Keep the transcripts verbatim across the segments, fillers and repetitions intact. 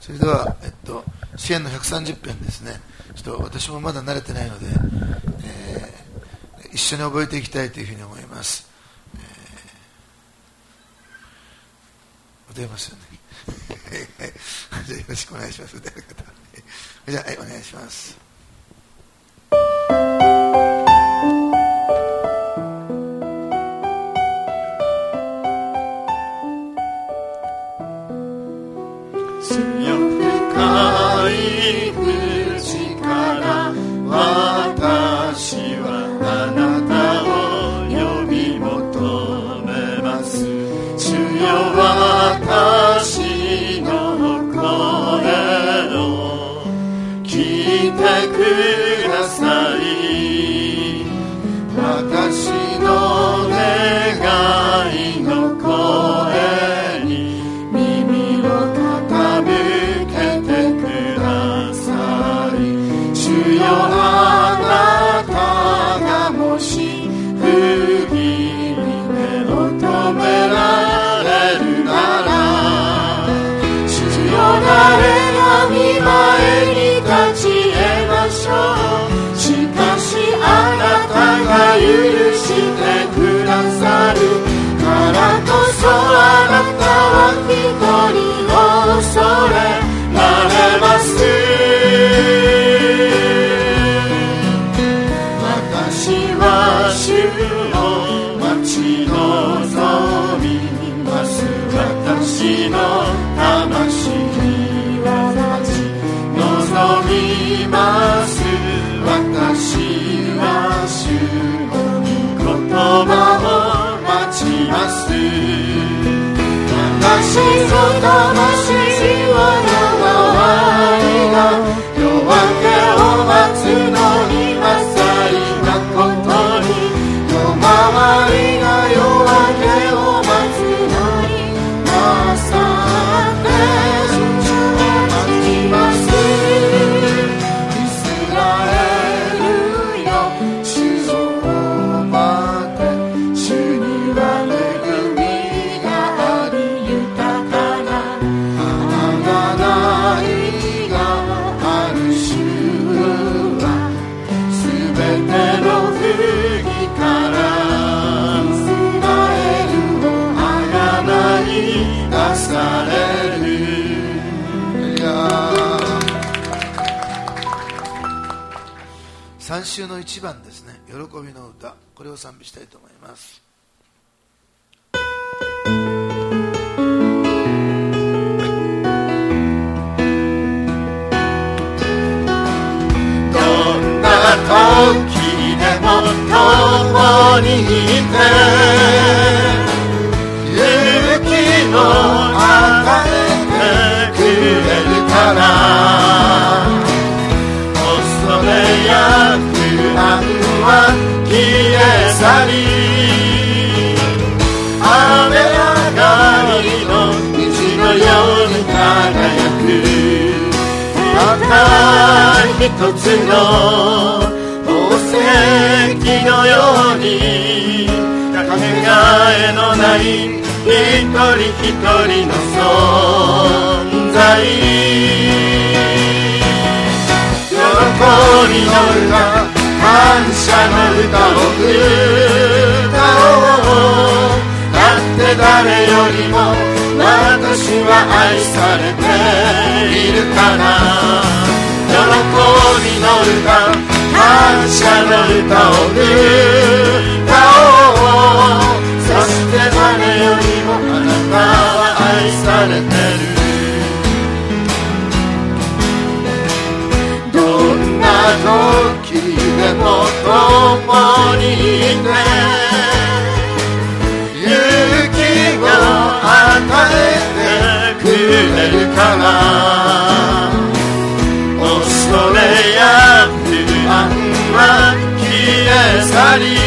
それでは、えっと、詩篇のひゃくさんじゅっぺんですね。ちょっと私もまだ慣れてないので、えー、一緒に覚えていきたいというふうに思います。えー、歌えますよね。じゃあよろしくお願いします。歌える方。じゃあ、はい、お願いします。さん週のいちばんですね、喜びの歌、これを賛美したいと思います。 どんな時でも共にいて勇気を与えてくれるから恐れや不安は消え去り雨上がりの虹のように輝くたった一つの宝石のようにかけがえのない一人一人の存在喜びの歌感謝の歌を歌おうだって誰よりも私は愛されているから喜びの歌感謝の歌を歌おうそして誰よりもあなたは愛されてるどんな時でも共にいて勇気を与えてくれるから恐れや不安は消え去り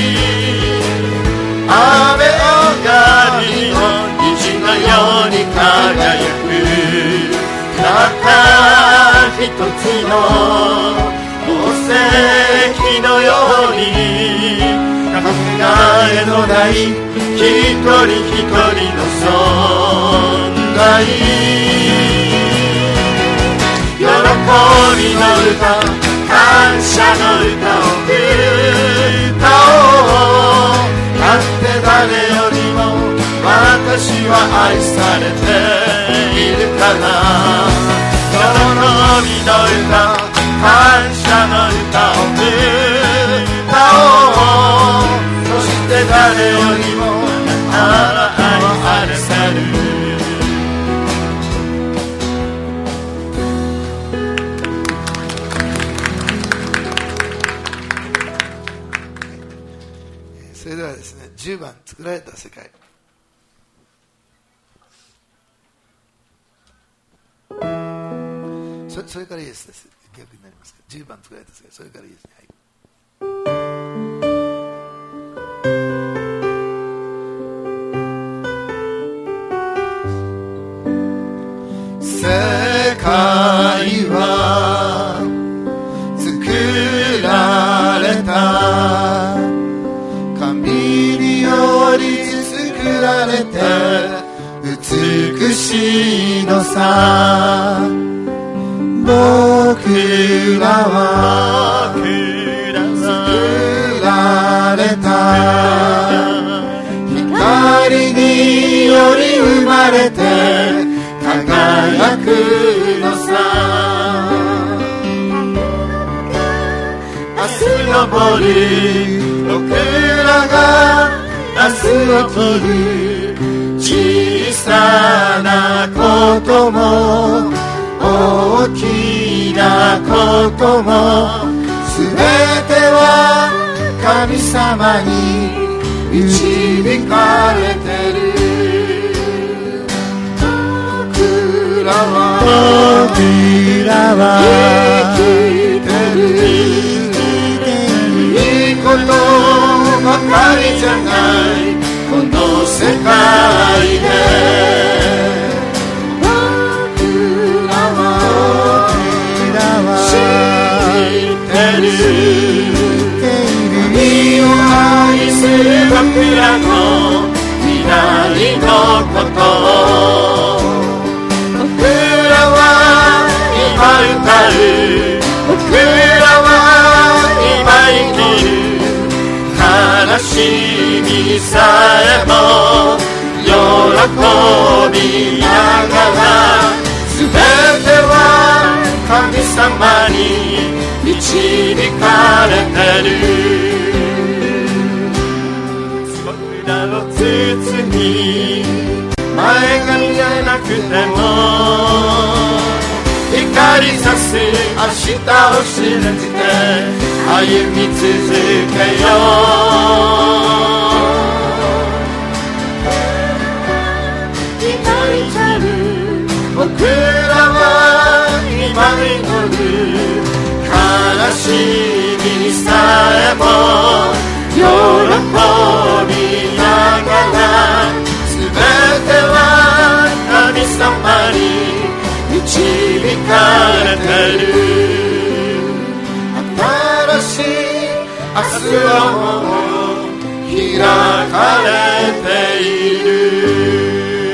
雨上がりの虹のように輝くたった一つの宝石のようにかけがえのない一人一人の存在みの歌、感謝の歌を歌おう。だって誰よりも私は愛されているから。喜びの歌、感謝の歌を歌おう。そして誰よりもあなたは愛されてる。 それではですね、じゅうばん作られた世界。そ れ, それからイエスです。逆になりますけど、じゅうばん作られた世界、それからイエスね。 世界は作られた、神により作られて美しいのさ。僕らは作られた、光により生まれて輝くのさ。明日昇る僕らが明日起きる小さなことも大きなこともすべては神様に導かれてる。僕らは僕らは生きてる。いいことばかりじゃないこの世界で。海を愛する僕らの未来のこと、僕らは今歌う、僕らは今生きる。悲しみさえも喜びながら、すべては神様に導かれてる。僕らの包み前が見えなくても光さす明日を信じて歩み続けよう。光光る僕らは今祈る。悲しみさえも喜びながら、すべては神様に導かれてる。新しい明日はもう開かれている。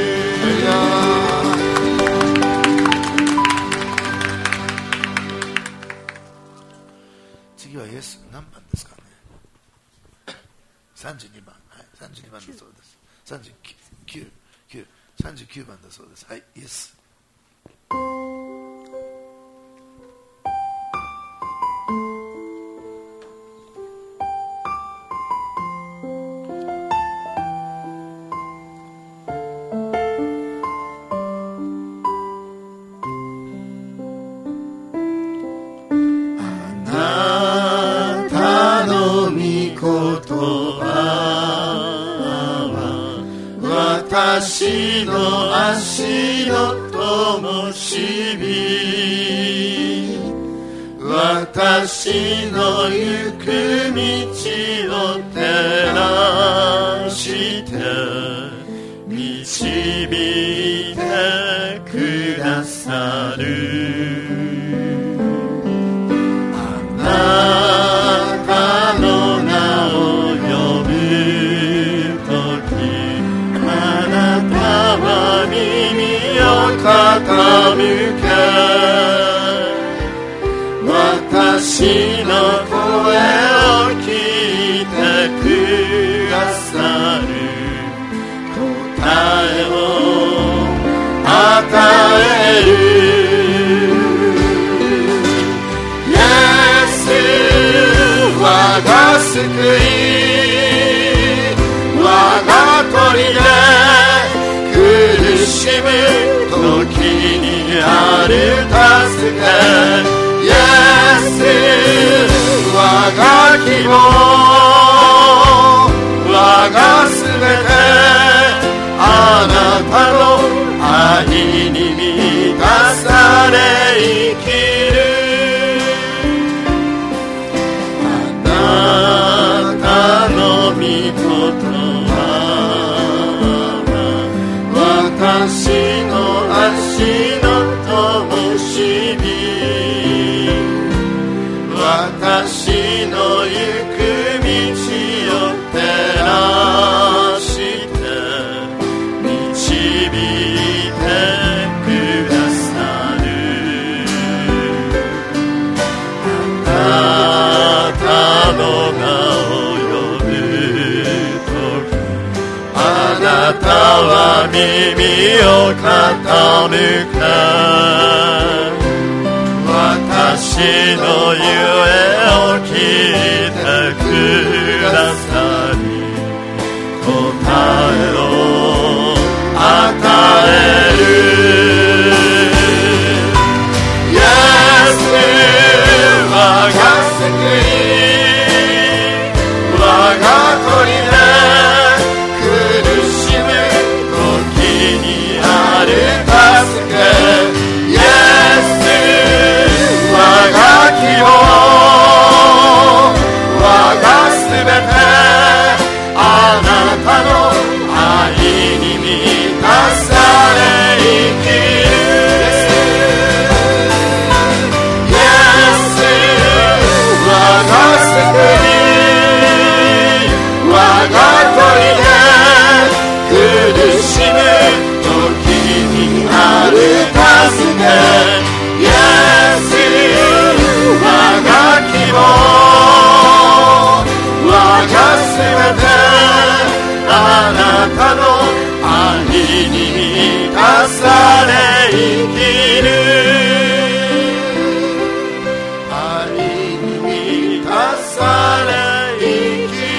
次はイエス何番ですかね。さんじゅうにばん、はい、さんじゅうにばんだそうです。さんじゅうきゅう、さんじゅうきゅうばんだそうです。はい、イエス。 私の足の灯火、私の行く道を照らして導いてくださる。あなたの名を呼ぶとき、あなたは耳を傾け、 私の声を聞いてくださる答えを与える。イエス我が救い、我が砦で苦しむ時にある助け。イエス我が希望、我がすべて、あなたの愛に満たされ生きる。あなたの御言葉は私の足の灯火、私の行く道を照らして導いてくださる。あなたの名を呼ぶとき、あなたは耳を傾け、私のゆえを聞いてくださり、答えを与える。イエス我が救い、我が砦で苦しむ時にある助け。イエス我が希望、我がすべて、あなたの愛に満たされ生きる。イエス我が救い、我が砦で苦しむ時にある助け。イエス我が希望、我がすべて、あなたの愛に満たされ生きる。愛に満たされ生きる。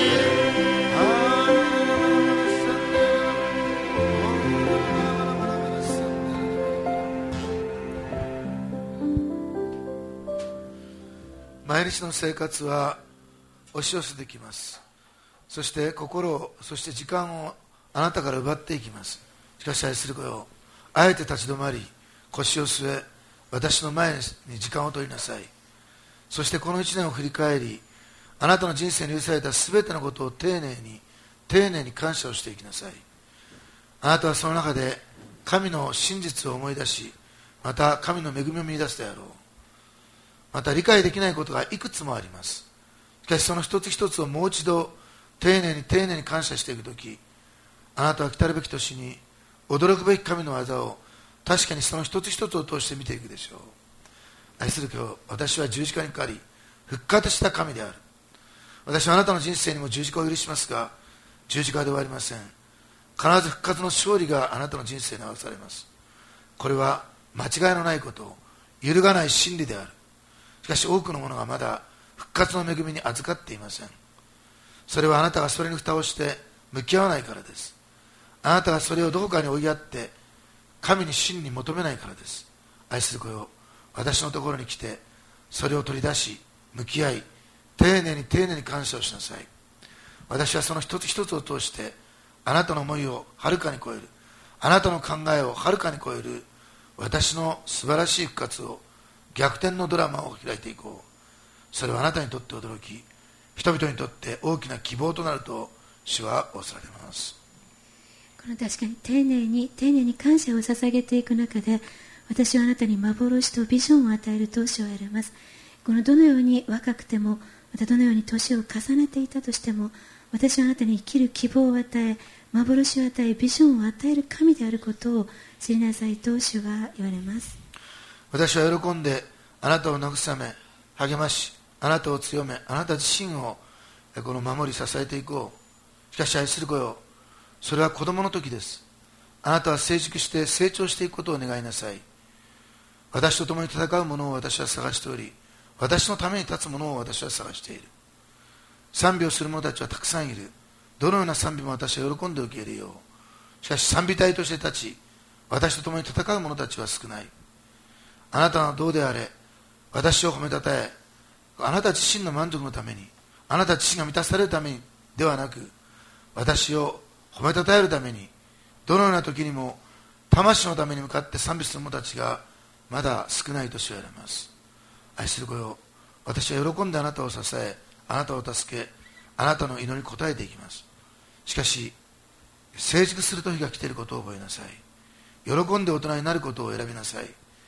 毎日の生活は押し寄せてきます。そして心を、そして時間をあなたから奪っていきます。しかし愛する子よ、あえて立ち止まり腰を据え、私の前に時間を取りなさい。そしてこの一年を振り返り、あなたの人生に許されたすべてのことを丁寧に丁寧に感謝をしていきなさい。あなたはその中で神の真実を思い出し、また神の恵みを見出すであろう。また理解できないことがいくつもあります。しかしその一つ一つをもう一度丁寧に丁寧に感謝していくとき、あなたは来たるべき年に驚くべき神の技を確かにその一つ一つを通して見ていくでしょう。愛する今日、私は十字架にかかり復活した神である。私はあなたの人生にも十字架を許しますが、十字架で終わりません。必ず復活の勝利があなたの人生に表されます。これは間違いのないこと、揺るがない真理である。しかし多くの者がまだ復活の恵みに預かっていません。それはあなたがそれに蓋をして向き合わないからです。あなたがそれをどこかに追いやって神に真に求めないからです。愛する子よ、私のところに来てそれを取り出し向き合い、丁寧に丁寧に感謝をしなさい。私はその一つ一つを通してあなたの思いをはるかに超える、あなたの考えをはるかに超える私の素晴らしい復活を、逆転のドラマを開いていこう。それはあなたにとって驚き、人々にとって大きな希望となると主は仰せられます。 この確かに丁寧に丁寧に感謝を捧げていく中で、私はあなたに幻とビジョンを与えると主は言われます。このどのように若くても、またどのように年を重ねていたとしても、私はあなたに生きる希望を与え、幻を与え、ビジョンを与える神であることを知りなさいと主は言われます。 私は喜んであなたを慰め、 励まし、あなたを強め、あなた自身をこの守り支えていこう。しかし愛する子よ、それは子供の時です。あなたは成熟して成長していくことを願いなさい。私と共に戦う者を私は探しており、私のために立つ者を私は探している。賛美をする者たちはたくさんいる。どのような賛美も私は喜んで受け入れよう。しかし賛美隊として立ち、私と共に戦う者たちは少ない。あなたはどうであれ、私を褒めたたえ、あなた自身の満足のために、あなた自身が満たされるためにではなく、私を褒めたたえるために、どのような時にも魂のために向かって賛美する者たちがまだ少ないと知られます。愛する子よ、私は喜んであなたを支え、あなたを助け、あなたの祈りに応えていきます。しかし成熟する時が来ていることを覚えなさい。喜んで大人になることを選びなさい。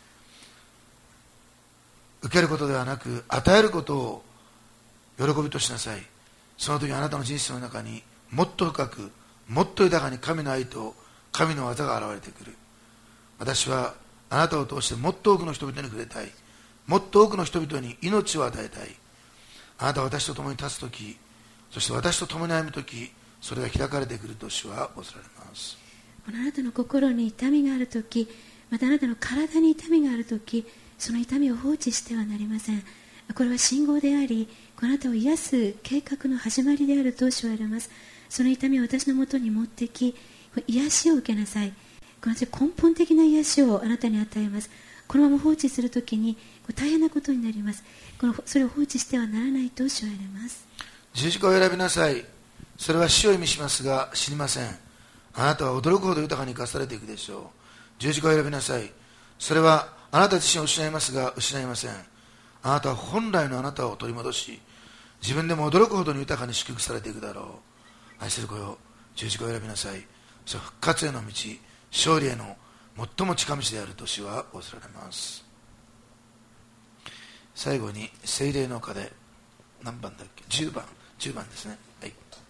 受けることではなく与えることを喜びとしなさい。その時あなたの人生の中にもっと深く、もっと豊かに神の愛と神の技が現れてくる。私はあなたを通してもっと多くの人々に触れたい。もっと多くの人々に命を与えたい。あなたは私と共に立つとき、そして私と共に歩むとき、それが開かれてくると主は恐れます。 あなたの心に痛みがあるとき、またあなたの体に痛みがあるとき、その痛みを放置してはなりません。これは信号であり、あなたを癒す計画の始まりであると主は言われます。その痛みを私のもとに持ってき、癒しを受けなさい。この根本的な癒しをあなたに与えます。このまま放置するときに大変なことになります。このそれを放置してはならないと主は言われます。 十字架を選びなさい。それは死を意味しますが死にません。あなたは驚くほど豊かに生かされていくでしょう。十字架を選びなさい。それはあなた自身を失いますが失いません。あなたは本来のあなたを取り戻し、自分でも驚くほどに豊かに祝福されていくだろう。愛する子よ、十字架を選びなさい。それは復活への道、勝利への最も近道であると主は恐れられます。最後に聖霊の鐘、何番だっけ、じゅうばん、じゅうばんですね。はい。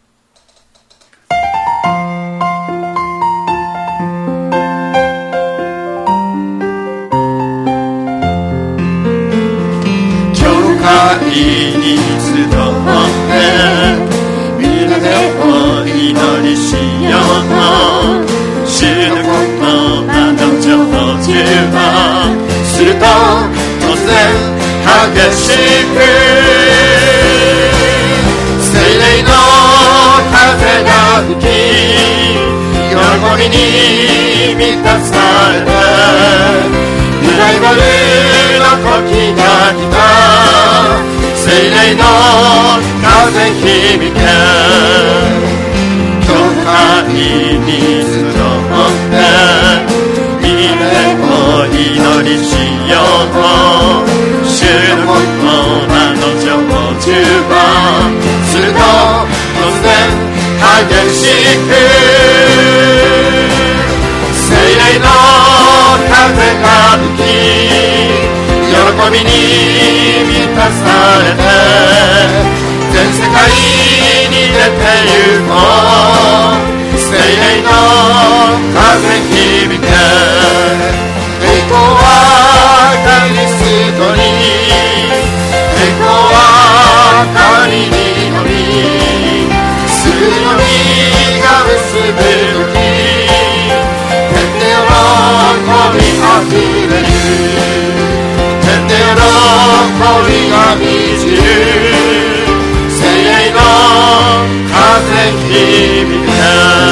教会に集って皆でお祈りしよう。主の言葉の成就はすると突然激しく聖霊の風が吹き、喜びに満たされてリバイバルの時が来た。聖霊の風響け、教会に集って御霊を祈りしよう。主の言葉の成就はすると突然激しく聖霊の風が吹き、喜びに満たされて全世界に出て行こう。聖霊の風響け、栄光はキリストに、栄光は神にのみ、すぐの実が結ぶとき、天で喜びあふれる、天で喜びが満ちる。聖霊の風響け。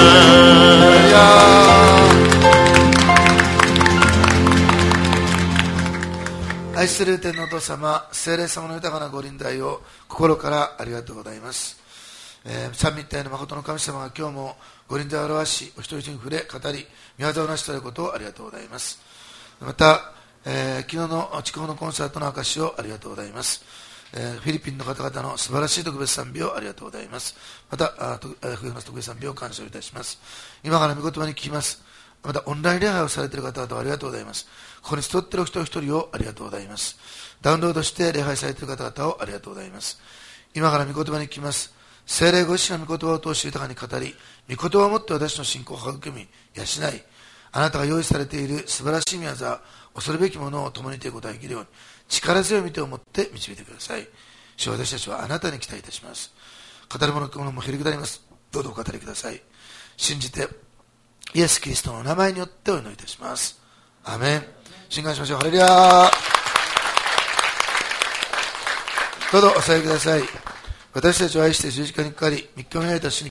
愛する天のお父様、聖霊様の豊かなご臨在を心からありがとうございます。えー、三位一体の誠の神様が今日もご臨在を表し、お一人一人に触れ語り、御業を成し遂げることをありがとうございます。また、えー、昨日の筑豊のコンサートの証をありがとうございます。えー、フィリピンの方々の素晴らしい特別賛美をありがとうございます。また、あと福山の特別賛美を感謝いたします。今から御言葉に聞きます。またオンライン礼拝をされている方々をありがとうございます。ここに集っている人一人をありがとうございます。ダウンロードして礼拝されている方々をありがとうございます。今から御言葉に聞きます。聖霊ご自身の御言葉を通して豊かに語り、御言葉をもって私の信仰を育み養い、あなたが用意されている素晴らしい御業、 恐るべきものを共に手応えできるように力強い御手を持って導いてください。主よ、私たちはあなたに期待いたします。語るものもへりくだります。どうぞお語りください。信じてイエス・キリストの名前によってお祈りいたします。アーメン。信願しましょう。ハレルヤー。どうぞお座りください。私たちを愛して十字架にかかり、三日目にられた主に